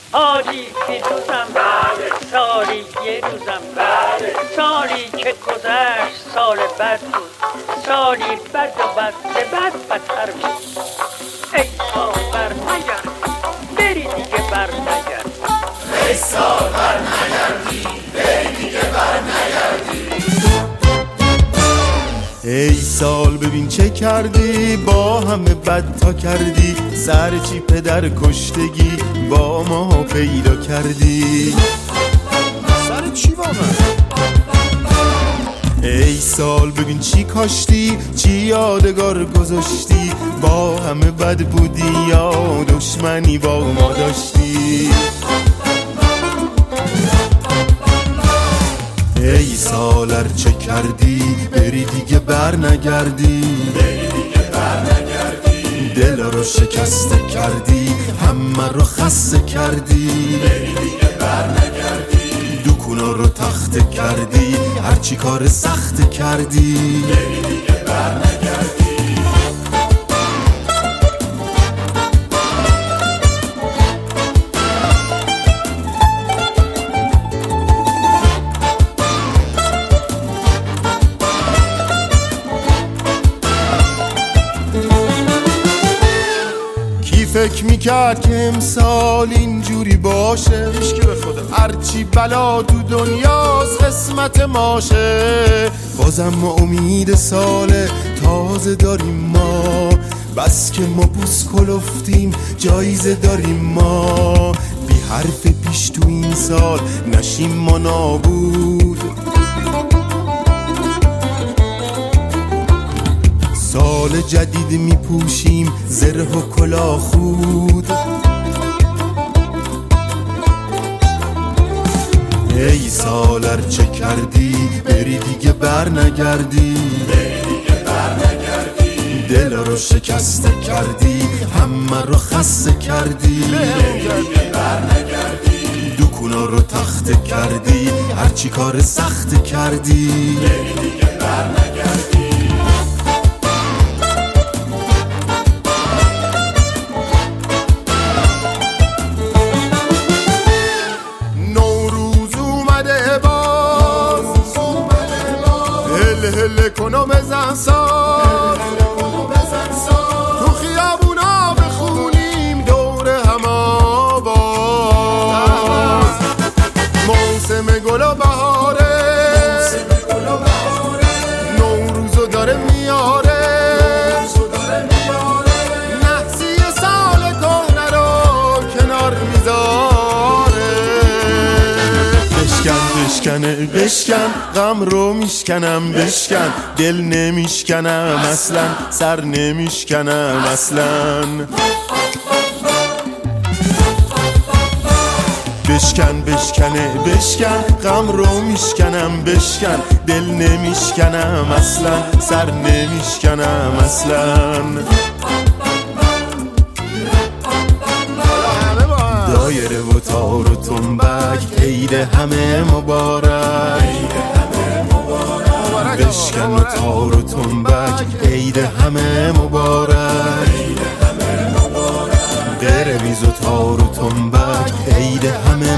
حالی که روزم سالی یه روزم سالی که گذشت سال بد بود، سالی بد و بد به بد بدتر بود. ای سال بر نگرد بری دیگه بر نگرد، ای سال بر نگردی بری دیگه بر نگردی. ای سال ببین چه کردی، با همه بد تا کردی، سر چی پدر کشتگی با ما پیدا کردی. سر چی واقعا؟ ای سال ببین چی کاشتی، چی یادگار گذاشتی، با همه بد بودی یا دشمنی با ما داشتی. ای سال ار چه کردی، بری دیگه بر نگردی، دل رو شکسته کردی، همه رو خسته کردی، دکونا رو تخته کردی، هرچی کار سخت کردی. فکر میکرد که امسال اینجوری باشه، هیچکی به خدا. هرچی بلا تو دنیاست قسمت ماشه. بازم ما امید سال تازه داریم ما، بس که ما بوس کلفتیم جایزه داریم ما. بی حرف پیش تو این سال نشیم ما نابود، سال جدید میپوشیم زره و کلاه خود. ای سال ار چه کردی، بری دیگه بر نگردی، دل رو شکسته کردی، همه رو خسته کردی، دکونا رو تخته کردی، هرچی کار سخت کردی. هله کنو بزن ساز، تو خیابونا بخونیم دور هم آواز. موسم گل و بهاره، نوروزو داره میاره، نحسی سال کهنه رو کنار میذاره. بشکنه بشکن غم رو میشکنم، بشکن دل نمیشکنم اصلا، سر نمیشکنم اصلا. بشکن غم رو میشکنم، بشکن دل نمیشکنم اصلا، سر نمیشکنم اصلا. دایره و تار و تنبک عید همه مبارک، بشکن و تار و تنبک عید همه مبارک، برویز و تار و تنبک عید همه